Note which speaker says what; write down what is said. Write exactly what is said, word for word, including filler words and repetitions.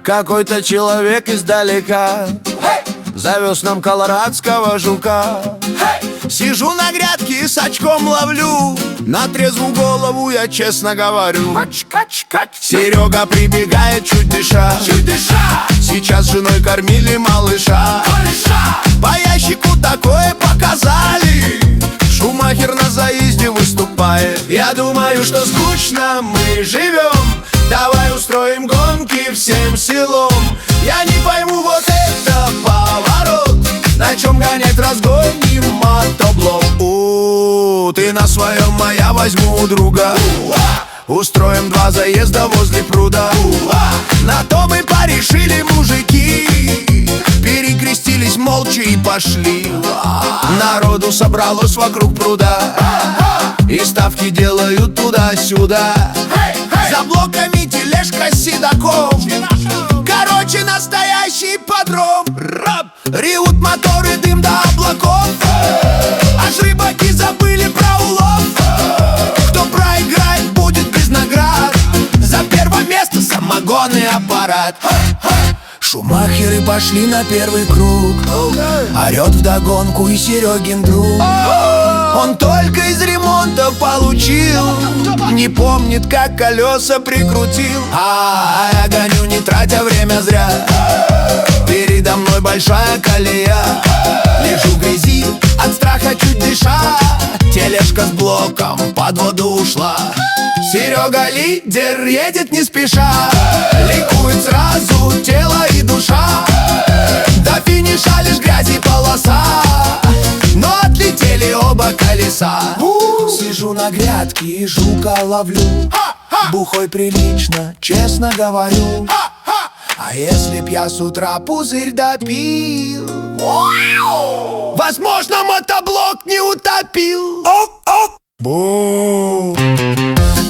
Speaker 1: Какой-то человек издалека завез нам колорадского жука. Сижу на грядке и с очком ловлю, на трезвую голову я честно говорю. Серега прибегает, чуть дыша, чуть дыша. Сейчас с женой кормили малыша. По ящику такое показали, Шумахер на заезде выступает. Я думаю, что скучно мы живем, давай устроим гонки всем селом. Я не пойму, вот это поворот, на чем гонять разгоним мотоблок. У, ты на своем, а я возьму у друга. Устроим два заезда возле пруда. На то мы порешили, мужики, перекрестились молча и пошли. Народу собралось вокруг пруда, и ставки делают туда-сюда. За блоками тележка с седаком, короче, настоящий подром. Ревут моторы, дым до облаков, аж рыбаки забыли про улов. Кто проиграет, будет без наград, за первое место самогонный аппарат. Шумахеры пошли на первый круг, орет вдогонку и Серегин друг. Он только из ремонта получил, не помнит, как колеса прикрутил. А я гоню, не тратя время зря, передо мной большая колея. Лежу в грязи, от страха чуть дыша, тележка с блоком под воду ушла. Серега лидер, едет не спеша, ликует сразу тело и душа. До финиша лишь грязь и полоса, но отлетели оба колеса. Сижу на грядке и жука ловлю, бухой прилично, честно говорю. А если б я с утра пузырь допил, возможно, мотоблок не утопил. Бу.